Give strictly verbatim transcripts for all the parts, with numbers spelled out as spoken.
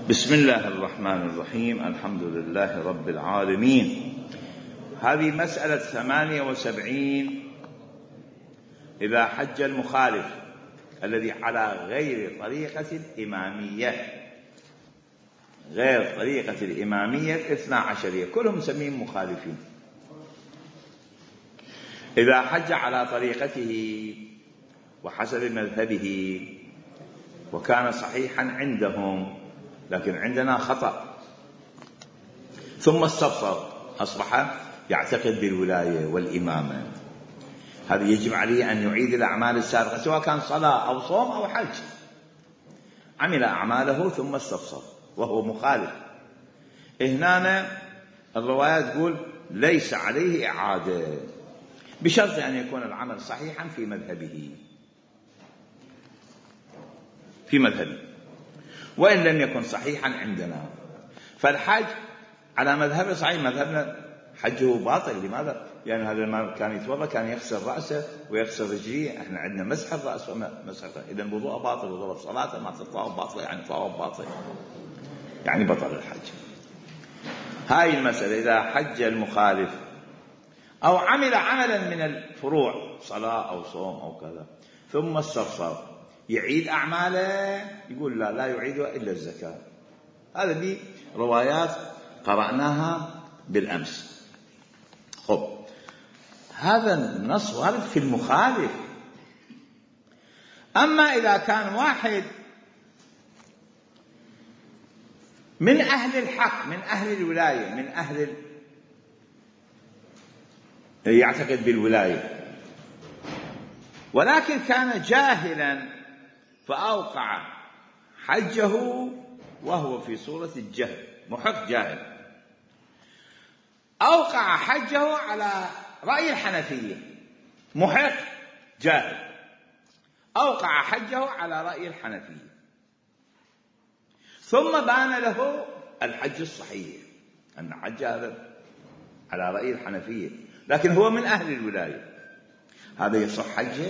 بسم الله الرحمن الرحيم. الحمد لله رب العالمين. هذه مسألة ثمانية وسبعين. إذا حج المخالف الذي على غير طريقة الإمامية، غير طريقة الإمامية الاثنى عشرية، كلهم نسميهم مخالفين. إذا حج على طريقته وحسب مذهبه وكان صحيحا عندهم لكن عندنا خطأ، ثم استبصر أصبح يعتقد بالولاية والإمامة، هذا يجب عليه أن يعيد الأعمال السابقة سواء كان صلاة أو صوم أو حج. عمل أعماله ثم استبصر وهو مخالف، هنا الروايات تقول ليس عليه إعادة بشرط أن يكون العمل صحيحا في مذهبه في مذهبه وإن لم يكن صحيحا عندنا. فالحج على مذهب صحيح، مذهبنا حجه باطل. لماذا؟ لأن يعني هذا ما كان يتوضأ كان يغسل رأسه ويغسل رجليه، احنا عندنا مسح الرأس ومسح، إذا الوضوء باطل وضرب صلاته ما تطواف باطل، يعني طواف باطل، يعني بطل الحج. هاي المسألة. إذا حج المخالف أو عمل عملا من الفروع صلاة أو صوم أو كذا ثم استبصر، يعيد أعماله؟ يقول لا لا يعيدها إلا الزكاة. هذا دي روايات قرأناها بالأمس. خب، هذا النص وارد في المخالف. أما إذا كان واحد من أهل الحق، من أهل الولاية، من أهل يعتقد بالولاية، ولكن كان جاهلا فأوقع حجه وهو في صورة الجهل، محق جاهل، أوقع حجه على رأي الحنفية، محق جاهل أوقع حجه على رأي الحنفية، ثم بان له الحج الصحيح أن حج هذا على رأي الحنفية، لكن هو من أهل الولاية، هذا يصح حجه؟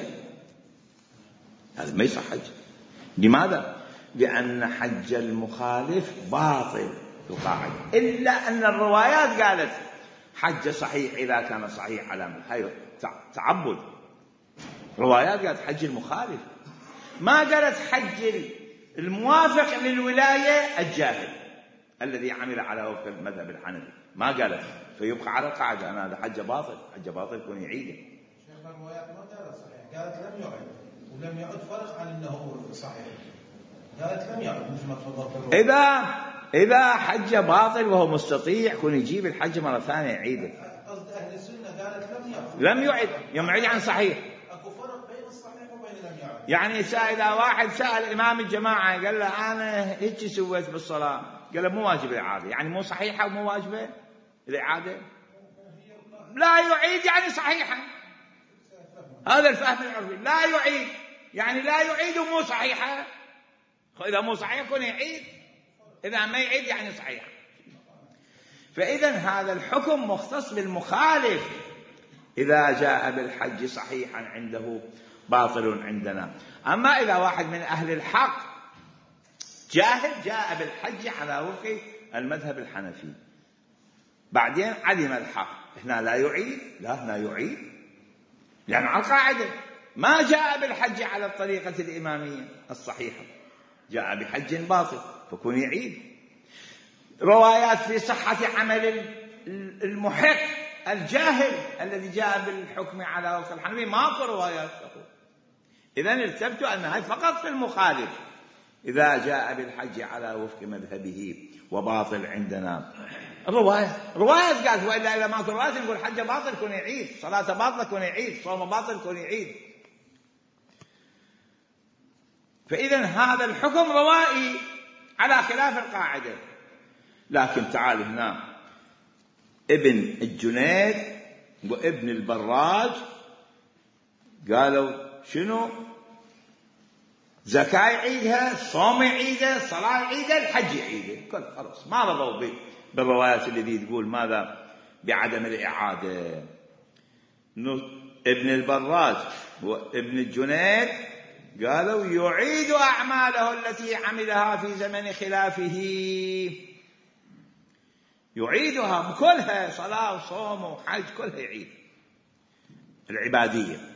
هذا ما يصح حجه. لماذا؟ لأن حج المخالف باطل القاعدة، إلا أن الروايات قالت حج صحيح إذا كان صحيح على هاي تعبد. روايات قالت حج المخالف، ما قالت حج الموافق للولاية الجاهل الذي عمل على وفق المذهب الحنفي، ما قالت، فيبقى على القاعدة أنا هذا حج باطل، حج باطل يكون يعيده. شيخ الروايات ما قالت صحيح، قالت لم يعد، ولم يعد فرق عن أنه صحيح، قالت لم يعد مثل ما تفضلت. إذا إذا حج باطل وهو مستطيع يكون يجيب الحج مرة ثانية يعيده. قصد أهل السنة قالت لم يعد، لم يعد، يوم يعيد عن صحيح. أكو فرق بين الصحيح وبين لم يعد. يعني إذا واحد سأل إمام الجماعة قال له أنا هيك سويت بالصلاة، قال له مو واجب الإعادة، يعني مو صحيحة ومو واجبة الإعادة، لا يعيد يعني صحيحة. هذا الفهم العرفي، لا يعيد يعني لا يعيد مو صحيحة، إذا مو صحيح يكون يعيد، إذا ما يعيد يعني صحيح. فإذا هذا الحكم مختص بالمخالف، إذا جاء بالحج صحيحا عنده باطل عندنا. أما إذا واحد من أهل الحق جاهل جاء بالحج على وفق المذهب الحنفي بعدين علم الحق، هنا لا يعيد، لا هنا يعيد، لأن يعني على القاعدة ما جاء بالحج على الطريقة الإمامية الصحيحة، جاء بحج باطل فكون يعيد. روايات في صحة عمل المحق الجاهل الذي جاء بالحكم على وفق الحنفي ماكو روايات تقول. إذن التفتوا أن هذا فقط في المخالف، إذا جاء بالحج على وفق مذهبه وباطل عندنا. الرواية رواية قالت وإلا إذا ما رواية نقول حج باطل كون يعيد، صلاة باطلة كون يعيد، صوم باطل كون يعيد. فإذا هذا الحكم روائي على خلاف القاعدة. لكن تعال هنا ابن الجنيد وابن البراج قالوا شنو؟ زكاة يعيدها، صوم يعيدها، صلاة يعيدها، الحج يعيدها، كل خلاص ما رضوا بالروايات اللي تقول ماذا؟ بعدم الإعادة. ابن البراج وابن الجنيد قالوا يعيد أعماله التي عملها في زمن خلافه، يعيدها كلها، صلاة وصوم وحج كلها يعيد العبادية.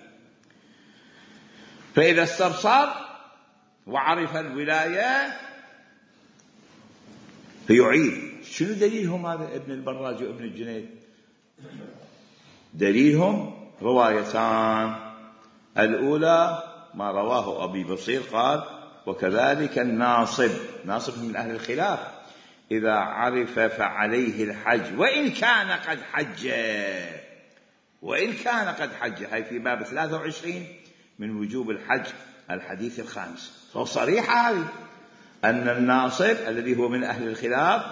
فإذا استبصر وعرف الولاية فيعيد. شنو دليلهم هذا ابن البراج وابن الجنيد؟ دليلهم روايتان. الأولى ما رواه أبي بصير قال وكذلك الناصب، ناصب من أهل الخلاف، إذا عرف فعليه الحج وإن كان قد حج، وإن كان قد حج، هاي في باب ثلاثة وعشرين من وجوب الحج الحديث الخامس. فصريحة هذه أن الناصب الذي هو من أهل الخلاف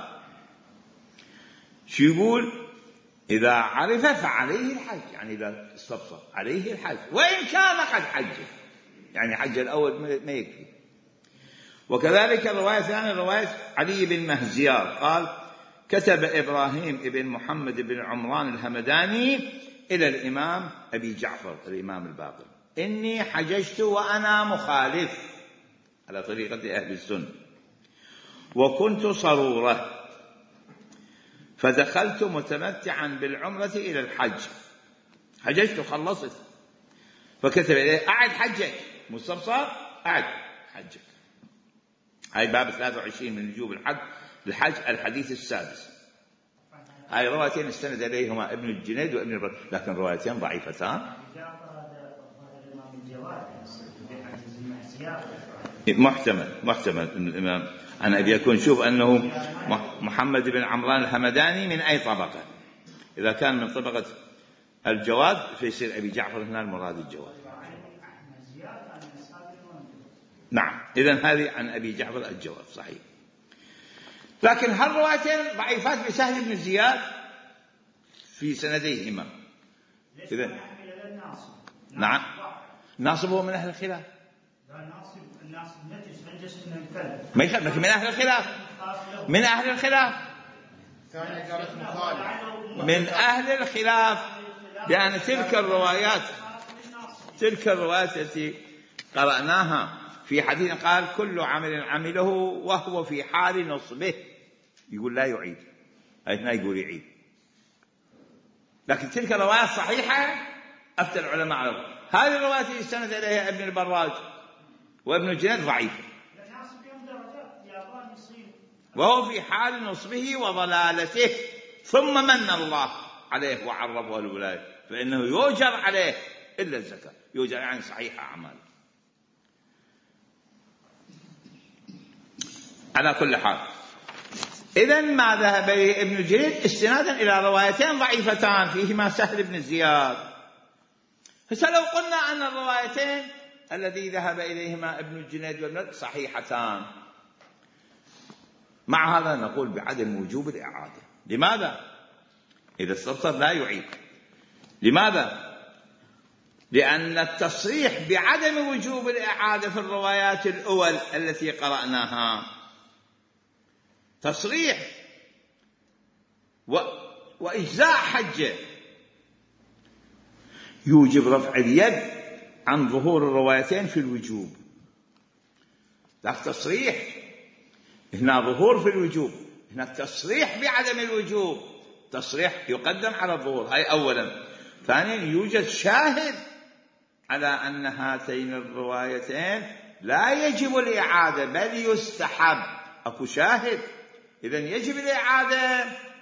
شو يقول؟ إذا عرف فعليه الحج، يعني إذا استبصر عليه الحج وإن كان قد حج، يعني حج الأول ما يكفي. وكذلك الرواية الثانية رواية علي بن مهزيار قال كتب إبراهيم بن محمد بن عمران الهمداني إلى الإمام أبي جعفر الإمام الباقر إني حججت وأنا مخالف على طريقة أهل السنة وكنت صرورة فدخلت متمتعا بالعمرة إلى الحج، حججت وخلصت، فكتب إليه أعد حجك، مستبصر أعد حجك. هاي باب ثلاثة وعشرين من وجوب الحج الحج الحديث السادس. هاي روايتين استند إليهما ابن الجنيد وابن البر، لكن روايتين ضعيفتان. محتمل محتمل الإمام عن أبي يكون. شوف أنه محمد بن عمران الهمداني من أي طبقة؟ إذا كان من طبقة الجواد فيصير أبي جعفر هنا المراد الجواد. نعم، إذن هذه عن أبي جعفر الجواد صحيح. لكن هالروايتين ضعيفات بسهل بن زياد في سنديهما. إذن نعم، ناصب هو من أهل الخلاف، ما يخالف من أهل الخلاف، من أهل الخلاف من أهل الخلاف لأن تلك الروايات تلك الروايات التي قرأناها في حديث قال كل عمل عمله وهو في حال نصبه، يقول لا يعيد، هنا يقول يعيد. لكن تلك الروايات صحيحة أفتى العلماء على هذه الروايات اللي استند إليها ابن البراج وابن الجنيد ضعيفة، وهو في حال نصبه وضلالته ثم من الله عليه وعرفه الولاية، فإنه يؤجر عليه إلا الزكاة، يؤجر يعني صحيح أعماله. على كل حال إذن ما ذهب إليه ابن الجريد استنادا إلى روايتين ضعيفتان فيهما سهل بن زياد. فلو قلنا أن الروايتين الذي ذهب إليهما ابن الجنيد وابن صحيحتان، مع هذا نقول بعدم وجوب الإعادة. لماذا؟ إذا استبصر لا يعيد. لماذا؟ لأن التصريح بعدم وجوب الإعادة في الروايات الأول التي قرأناها تصريح و... وإجزاء حجه يوجب رفع اليد عن ظهور الروايتين في الوجوب. لكن تصريح هنا ظهور في الوجوب، هنا تصريح بعدم الوجوب، تصريح يقدم على الظهور، هاي أولا. ثانيا يوجد شاهد على أن هاتين الروايتين لا يجب الإعادة بل يستحب، أكو شاهد. إذن يجب الإعادة،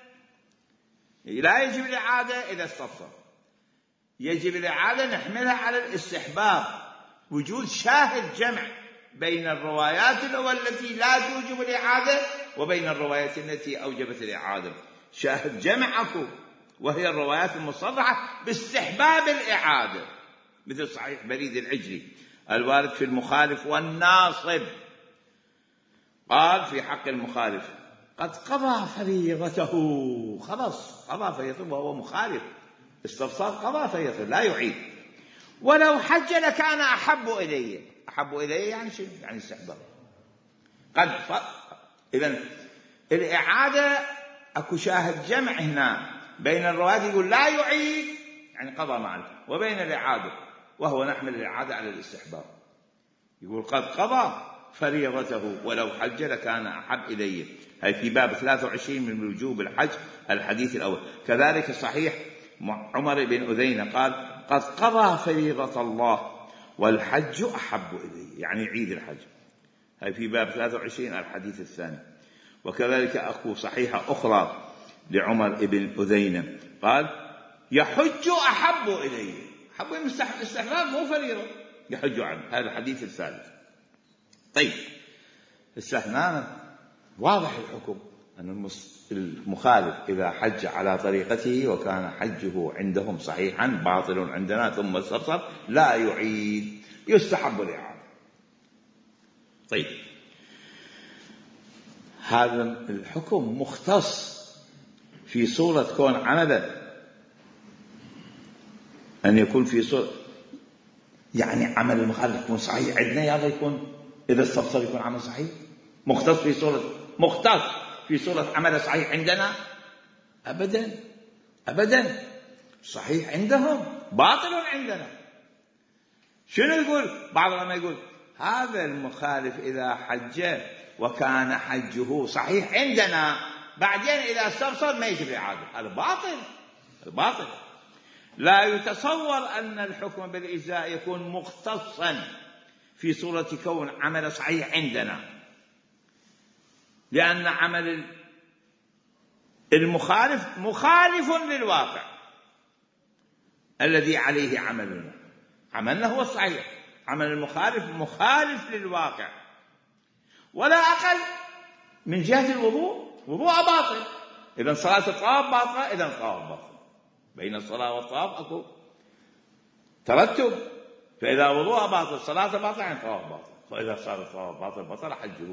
لا يجب الإعادة إذا استفسر، يجب الإعادة نحملها على الاستحباب، وجود شاهد جمع بين الروايات الأولى التي لا توجب الإعادة وبين الروايات التي أوجبت الإعادة، شاهد جمع أكو، وهي الروايات المصرحة باستحباب الإعادة، مثل صحيح بريد العجلي الوارد في المخالف والناصب، قال في حق المخالف قد قضى فريضته، خلاص قضى فريضته وهو مخالف، استفسار قضى فريضته لا يعيد، ولو حج لكان أحب إليه. أحب إليه يعني شيء، يعني استحباب. قد ف... إذن الإعادة أكو شاهد جمع هنا بين الروايات يقول لا يعيد يعني قضى معه، وبين الإعادة وهو نحمل الإعادة على الاستحباب. يقول قد قضى فريضته ولو حج لكان أحب إليه. هي في باب ثلاثة وعشرين من وجوب الحج الحديث الأول. كذلك صحيح عمر بن أذينة قال قد قضى فريضة الله والحج أحب إليه، يعني عيد الحج. هي في باب ثلاثة وعشرين الحديث الثاني. وكذلك أخو صحيحة أخرى لعمر بن أذينة قال يحج أحب إليه، أحب الاستحباب مو فريضة، يحج عنه. هذا الحديث الثالث. طيب استثناء واضح الحكم أن المخالف إذا حج على طريقته وكان حجه عندهم صحيحا باطل عندنا ثم استبصر لا يعيد، يستحب الإعادة. طيب هذا الحكم مختص في صورة كون عمدا، أن يكون في صورة يعني عمل المخالف يكون صحيح عندنا، يلا يكون إذا استبصر يكون عمل صحيح. مختص في صورة مختص في صورة عمل صحيح عندنا؟ أبدا أبدا، صحيح عندهم باطل عندنا. شنو يقول بعض لما يقول هذا المخالف إذا حج وكان حجه صحيح عندنا بعدين إذا استبصر ما يجب الإعادة، هذا باطل. باطل. لا يتصور أن الحكم بالإجزاء يكون مختصا في صورة كون عمل صحيح عندنا، لأن عمل المخالف مخالف للواقع الذي عليه عملنا. عملنا هو الصحيح، عمل المخالف مخالف للواقع. ولا أقل من جهة الوضوء، وضوء باطل، إذن صلاة الطواف باطلة، إذن الطواف باطل. بين الصلاة والطواف أكو ترتب، فإذا وضوء باطل صلاة باطل يعني طواف باطل، فإذا صار الطواف باطل بطل حجه.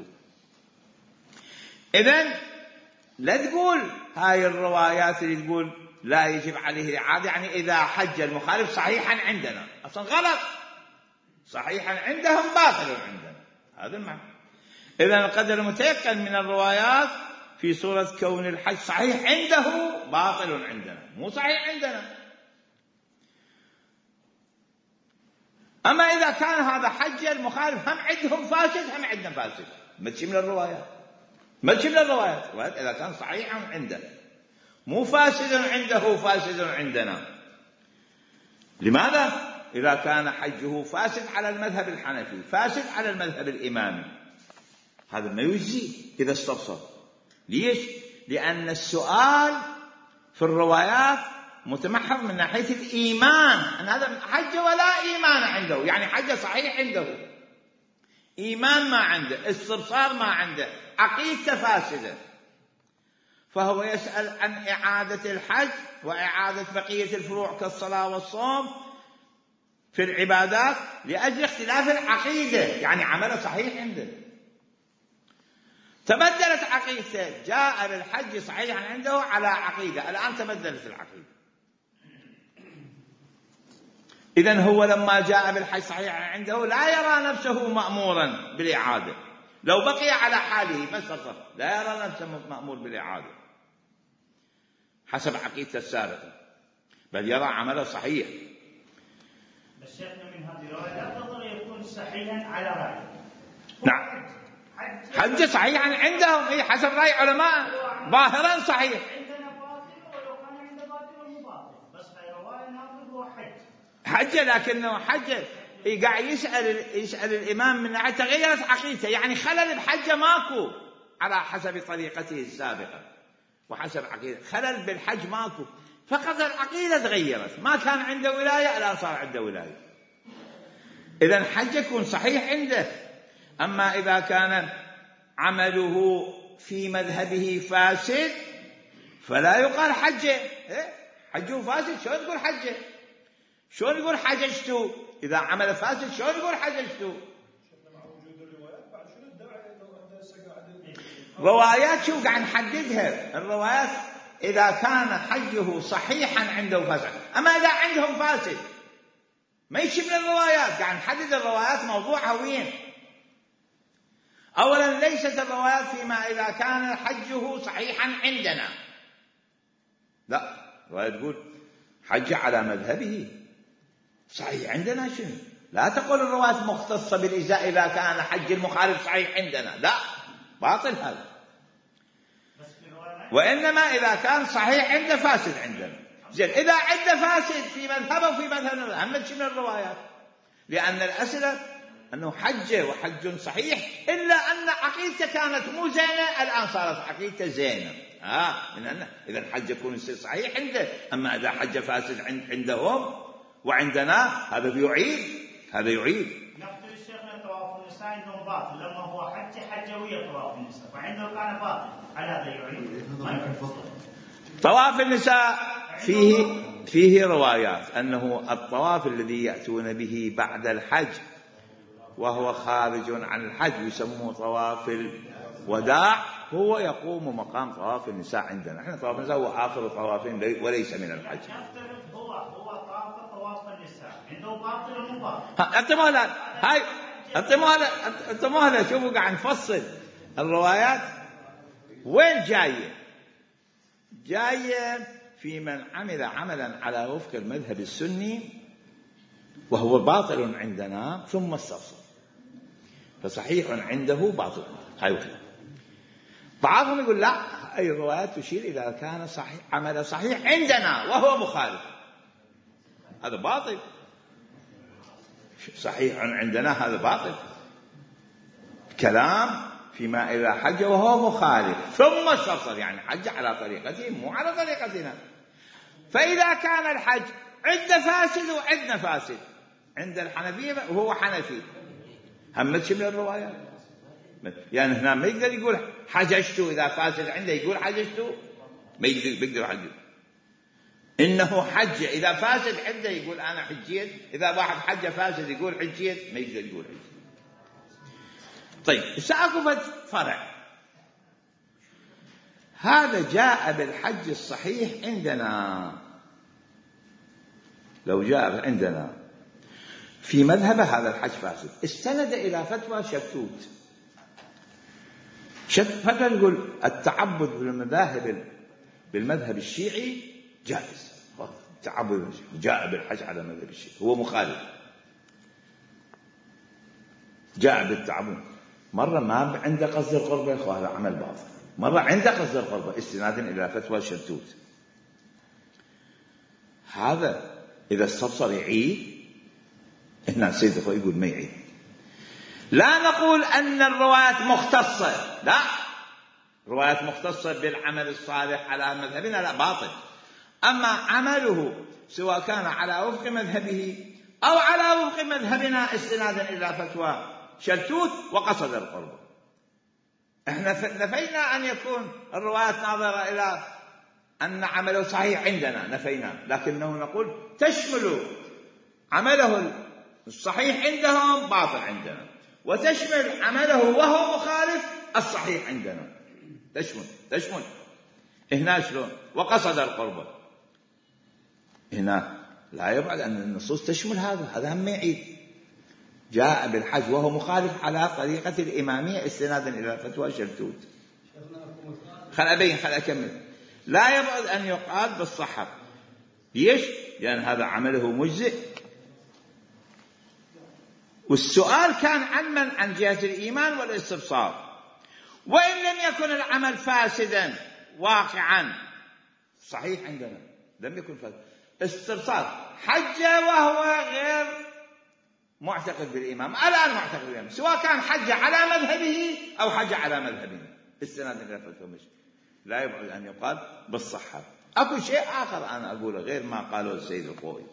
إذن لا تقول هاي الروايات اللي تقول لا يجب عليه الإعادة يعني إذا حج المخالف صحيحا عندنا، أصلا غلط. صحيحا عندهم باطل عندنا، هذا المعنى. إذن القدر المتيقن من الروايات في صورة كون الحج صحيح عنده باطل عندنا، مو صحيح عندنا. أما إذا كان هذا حج المخالف هم عندهم فاسد هم عندنا فاسد، ما تشي من الروايات، ما تشي من الروايات. إذا كان صحيحا عنده مو فاسد عنده فاسد عندنا. لماذا؟ إذا كان حجه فاسد على المذهب الحنفي فاسد على المذهب الإمامي، هذا ما يجزي إذا استبصر. ليش؟ لأن السؤال في الروايات متمحض من ناحية الإيمان، أن هذا حج ولا إيمان عنده، يعني حج صحيح عنده، إيمان ما عنده، استبصار ما عنده، عقيدة فاسدة، فهو يسأل عن إعادة الحج وإعادة بقية الفروع كالصلاة والصوم في العبادات لأجل اختلاف العقيدة، يعني عمل صحيح عنده. تبدلت عقيدته، جاء بالحج صحيحا عنده على عقيدة، الآن تبدلت العقيدة. إذن هو لما جاء بالحج صحيحا عنده لا يرى نفسه مأمورا بالإعادة، لو بقي على حاله بس لا يرى نفسه مأمور بالإعادة حسب عقيدته السابقة، بل يرى عمله صحيح. بس شيخنا من هذه الرواية لا تظهر يكون صحيحا على رأي. نعم، حج صحيحا عندهم، إيه حسب رأي علماء ظاهرا صحيح. عندنا باطل ولو كان عنده باطل ومو باطل، بس هاي رواية ناقض هو حج. حج لكنه حج إيه قاعد يسأل يسأل الإمام من ناحية تغيرت عقيدته، يعني خلل بحجه ماكو على حسب طريقته السابقة وحسب عقيدة، خلل بالحج ماكو، فقط العقيدة تغيرت، ما كان عنده ولاية الآن صار عنده ولاية. إذن حج يكون صحيح عنده. أما إذا كان عمله في مذهبه فاسد فلا يقال حجه، حجه فاسد، شلون تقول حجه؟ شلون يقول حججته؟ إذا عمل فاسد شلون يقول حججته؟ روايات شو قاعد نحددها الروايات إذا كان حجه صحيحا عنده فاسد. أما إذا عندهم فاسد ما يشي من الروايات، قاعد نحدد الروايات موضوعها وين. أولا ليست الروايات فيما إذا كان حجه صحيحا عندنا، لا، الرواية تقول حج على مذهبه صحيح عندنا شنو؟ لا تقول الرواية مختصة بالإجزاء إذا كان حج المخالف صحيح عندنا، لا، باطل هذا. وإنما إذا كان صحيح عنده فاسد عندنا. زين، إذا عنده فاسد في مذهبه وفي مذهبنا أهم شيء من الروايات، لأن الأسئلة أنه حج وحج صحيح، إلا أن عقيدته كانت مو زينة، الآن صارت عقيدته زينة. آه من أن إذا الحج يكون صحيح عنده، أما إذا حج فاسد عند عندهم وعندنا هذا بيعيد، هذا يعيد. نقول الشيخنا طواف النساء عندهم باطل، لما هو حج حجوية طواف النساء، وعنده كان باطل، على هذا يعيد. طواف النساء فيه فيه روايات أنه الطواف الذي يأتون به بعد الحج وهو خارج عن الحج يسموه طواف الوداع، هو يقوم مقام طواف النساء عندنا. احنا طواف النساء هو آخر طواف وليس من الحج. هو هو طواف طواف النساء عنده باطل ومو باطل. انت مهلا هاي انت مهلا انت مهلا شوفوا قاعد نفصل الروايات وين جايه. جايه في من عمل عملا على وفق المذهب السني وهو باطل عندنا ثم استصل، فصحيح عنده باطل. هاي وكذا. بعضهم يقول لا، أي الروايات تشير إذا كان صحيح عمل صحيح عندنا وهو مخالف، هذا باطل. صحيح عندنا هذا باطل، كلام فيما إذا حج وهو مخالف ثم استصل، يعني حج على طريقته مو على طريقتنا. فإذا كان الحج عند فاسد وعندنا فاسد، عند الحنفية وهو حنفي، همتش من الروايات. يعني هنا ما يقدر يقول حججت، إذا فاسد عنده يقول حججت، ما يقدر يقدر حجج. إنه حج إذا فاسد عنده يقول أنا حجيت، إذا واحد حج فاسد يقول حجيت، ما يقدر يقول حجيت. طيب سأقف فرع. هذا جاء بالحج الصحيح عندنا، لو جاء عندنا في مذهب هذا الحج فاسد، استند إلى فتوى شتوت. فتوى يقول التعبد بالمذاهب بالمذهب الشيعي جائز، التعبد جاء بالحج على مذهب الشيعي هو مخالف، جاء بالتعبد. مرة ما عنده قصد القربة، هذا عمل باطل. مرة عنده قصد القربة استنادا إلى فتوى شتوت. هذا إذا استبصر يعيد. هنا السيد الخوي يقول ما يعيد. لا نقول أن الروايات مختصة، لا، روايات مختصة بالعمل الصالح على مذهبنا لا، باطل. أما عمله سواء كان على وفق مذهبه أو على وفق مذهبنا استنادا إلى فتوى شتوت وقصد القرب، احنا نفينا أن يكون الروايات ناظرة إلى أن عمله صحيح عندنا، نفينا، لكنه نقول تشمل عمله الصحيح عندهم باطل عندنا، وتشمل عمله وهو مخالف الصحيح عندنا، تشمل تشمل هنا شلون وقصد القرب. هنا لا يبعد أن النصوص تشمل هذا، هذا هم يعيد. جاء بالحج وهو مخالف على طريقة الإمامية استنادا إلى فتوى شلتوت. خل أبين خل أكمل. لا يبعد أن يقال بالصحة. ليش؟ لأن هذا عمله مجزئ. والسؤال كان عن من؟ عن جهة الإيمان والاستبصار. وإن لم يكن العمل فاسدا واقعا صحيح عندنا، لم يكن فاسد، استبصار حج وهو غير معتقد بالإمام، الآن معتقد بالإمام، سواء كان حج على مذهبه أو حج على مذهبنا استنادا إلى فتوى مش، لا يبعد أن يقال بالصحة. أكو شيء آخر أنا أقوله غير ما قاله السيد الخوئي.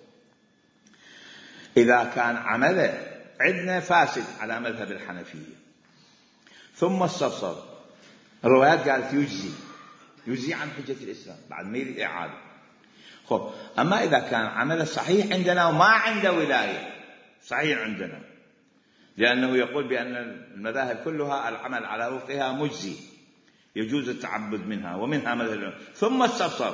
إذا كان عمله عندنا فاسد على مذهب الحنفية ثم استبصر، الروايات قالت يجزي يجزي عن حجة الإسلام بعد ما يريد إعادة. خب، أما إذا كان عمله صحيح عندنا وما عنده ولاية، صحيح عندنا، لأنه يقول بأن المذاهب كلها العمل على وفقها مجزي، يجوز التعبد منها ومنها مذهب، ثم استبصر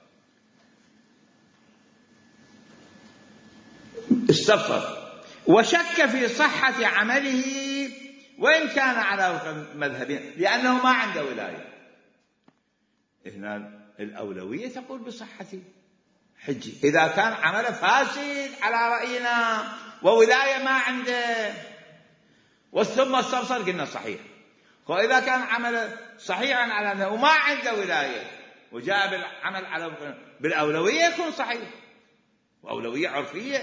استبصر وشك في صحة عمله وإن كان على وفق مذهبنا لأنه ما عنده ولاية، هنا الأولوية تقول بصحة حجي. إذا كان عمله فاسد على رأينا وولاية ما عنده، والثم استبصر قلنا صحيح. وإذا كان عمل صحيحا على أنه وما عنده ولاية وجاء بالعمل على بالأولوية يكون صحيح، وأولوية عرفية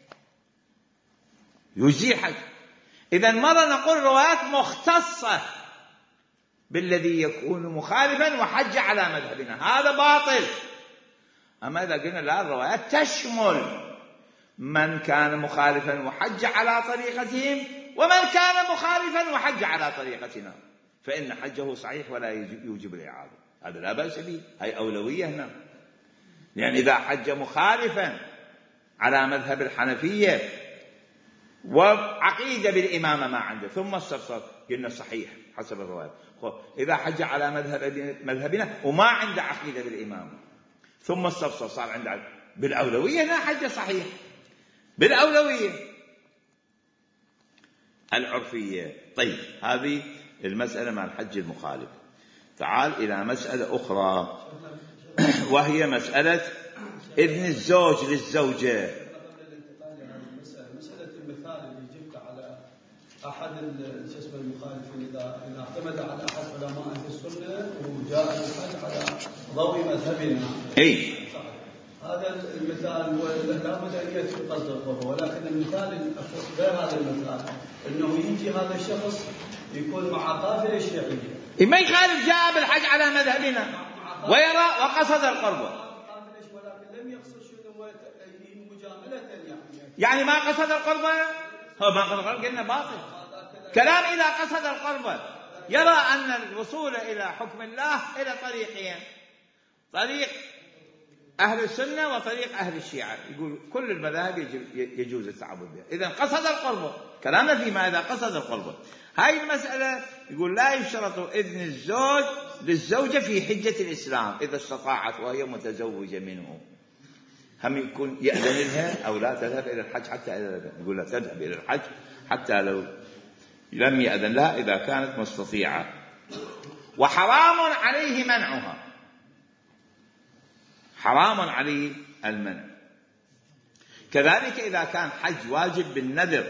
يجزي حج. إذا مرة نقول روايات مختصة بالذي يكون مخالفا وحج على مذهبنا، هذا باطل. أما إذا قلنا لا، الروايات تشمل من كان مخالفا وحج على طريقتهم ومن كان مخالفا وحج على طريقتنا، فإن حجه صحيح ولا يوجب الإعادة، هذا لا بأس به، هي أولوية هنا. يعني إذا حج مخالفا على مذهب الحنفية وعقيدة بالإمامة ما عنده ثم استفسر قلنا صحيح حسب الرواية. إذا حج على مذهب مذهبنا وما عنده عقيدة بالإمامة ثم استفسر صار عنده بالأولوية هنا حج صحيح، بالأولوية العرفية. طيب هذه المسألة مع الحج المخالف. تعال إلى مسألة أخرى وهي مسألة إذن الزوج للزوجة. مسألة المثال اللي جبت على أحد الجسم المخالفين إذا إذا اعتمد على أحد علماء أهل السنة وجاء الحج على ضوء مذهبنا. أي هذا المثال لا بد أن يأتي قصد القربة، ولكن المثال غير هذا المثال، إنه يجي هذا الشخص يكون مع قافلة شيعية ما يخالف، جاء بالحج على مذهبنا ويرى وقصد القربة، ولكن لم يقصد شنو مجاملة يعني يعني ما قصد القربة، هو ما قصد القربة قلنا باطل. كلام إذا قصد القربة يرى أن الوصول إلى حكم الله إلى طريقين، طريق أهل السنة وطريق أهل الشيعة، يقول كل المذاهب يجوز التعبد بها. إذا قصد القربة، كلامنا فيما إذا قصد القربة. هاي المسألة يقول لا يشترط إذن الزوج للزوجة في حجة الإسلام إذا استطاعت وهي متزوجة منه، هم يكون يأذن لها أو لا تذهب إلى الحج حتى إذا يقول لا تذهب إلى الحج حتى لو لم يأذن لها إذا كانت مستطيعة، وحرام عليه منعها، حرام عليه المنع. كذلك إذا كان حج واجب بالنذر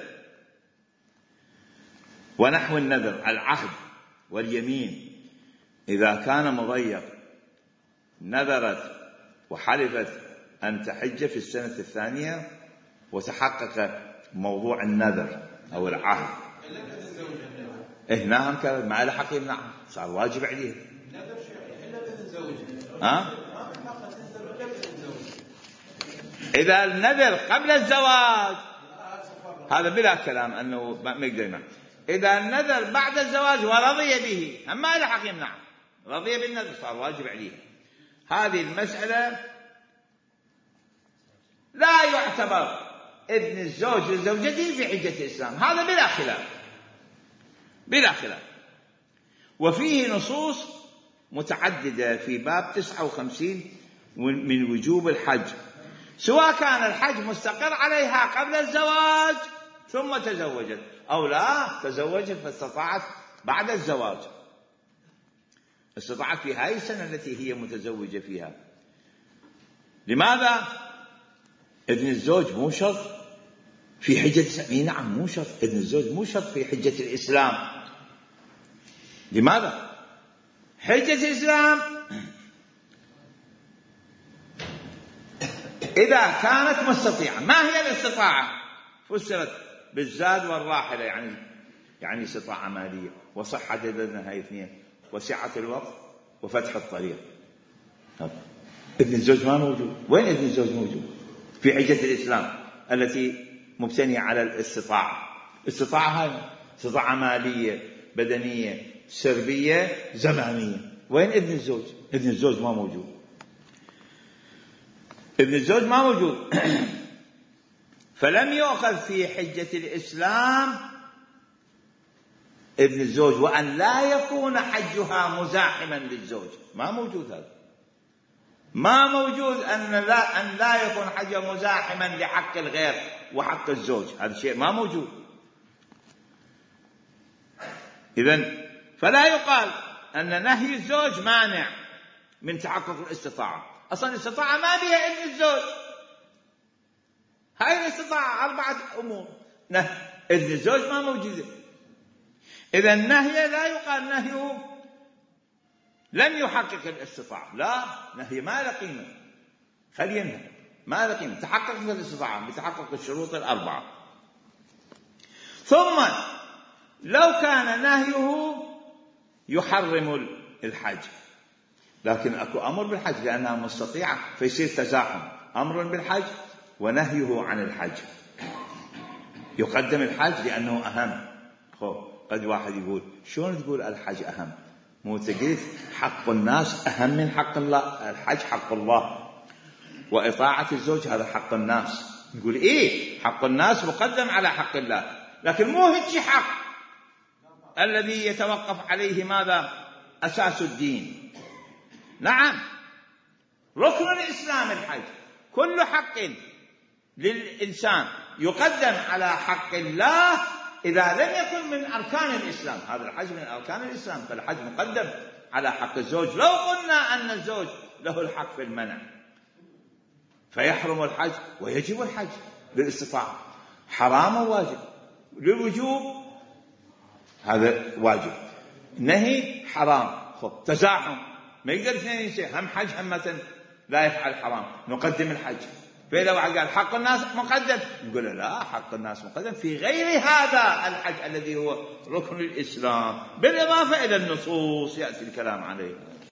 ونحو النذر العهد واليمين، إذا كان مضيق نذرت وحلفت أن تحج في السنة الثانية وتحقق موضوع النذر أو العهد هنا هم كذا مع الحقيقة نعم صار واجب عليه. ها؟ إذا النذر قبل الزواج هذا بلا كلام أنه ما يقدر يمنع. إذا النذر بعد الزواج ورضي به أما إلى حق يمنع، رضي بالنذر صار واجب عليه. هذه المسألة لا يعتبر إذن الزوج لزوجته في حجة الإسلام، هذا بلا خلاف بلا خلاف. وفيه نصوص متعددة في باب تسعة وخمسين من وجوب الحج، سواء كان الحج مستقر عليها قبل الزواج ثم تزوجت أو لا تزوجت فاستطاعت بعد الزواج، استطاعت في هذه السنة التي هي متزوجة فيها. لماذا؟ إذن الزوج مو شرط في حجة الإسلام. نعم مو شرط، إذن الزوج مو شرط في حجة الإسلام. لماذا؟ حجة الإسلام إذا كانت مستطيعة. ما هي الاستطاعة؟ فسرت بالزاد والراحلة، يعني يعني استطاعة مالية وصحة البدن، هاي اثنين، وسعة الوقت وفتح الطريق. إذن الزوج ما موجود. وين إذن الزوج موجود؟ في حجة الإسلام التي مبتنية على الاستطاعة. استطاعة هاي استطاعة مالية بدنية سربية زمانية. وين إذن الزوج؟ إذن الزوج ما موجود. إذن الزوج ما موجود. فلم يؤخذ في حجة الإسلام إذن الزوج، وأن لا يكون حجها مزاحما للزوج ما موجود. هذا ما موجود، أن لا أن لا يكون حجها مزاحما لحق الغير وحق الزوج، هذا شيء ما موجود. إذن فلا يقال أن نهي الزوج مانع من تحقق الاستطاعة. أصلا الاستطاعة ما بها إذن الزوج، هاي الاستطاعة أربعة أمور. إذن الزوج ما موجودة، إذا النهي لا يقال نهيه لم يحقق الاستطاعة، لا، نهي ما له قيمة، خلينا ما له قيمة، تحققت الاستطاعة بتحقق الشروط الأربعة. ثم لو كان نهيه يحرم الحج، لكن أكو أمر بالحج لأنها مستطيعة، فيصير تزاحم، أمر بالحج ونهيه عن الحج، يقدم الحج لأنه أهم. خو قد واحد يقول شلون تقول الحج أهم؟ مو تقول حق الناس أهم من حق الله؟ الحج حق الله وإطاعة الزوج هذا حق الناس. نقول إيه، حق الناس مقدم على حق الله، لكن مو هيك حق الذي يتوقف عليه ماذا؟ أساس الدين. نعم، ركن الإسلام الحج، كل حق للإنسان يقدم على حق الله إذا لم يكن من أركان الإسلام. هذا الحج من أركان الإسلام، فالحج مقدم على حق الزوج. لو قلنا أن الزوج له الحق في المنع فيحرم الحج ويجب الحج للاستطاعة، حرام وواجب. للوجوب هذا واجب، نهي حرام، خب تزاحم ما يقدر اثنين يصير، هم حج هم مثلا لا يفعل حرام، نقدم الحج. فإذا واحد قال حق الناس مقدم، نقول لا، حق الناس مقدم في غير هذا الحج الذي هو ركن الإسلام، بالإضافة إلى النصوص يأتي الكلام عليه.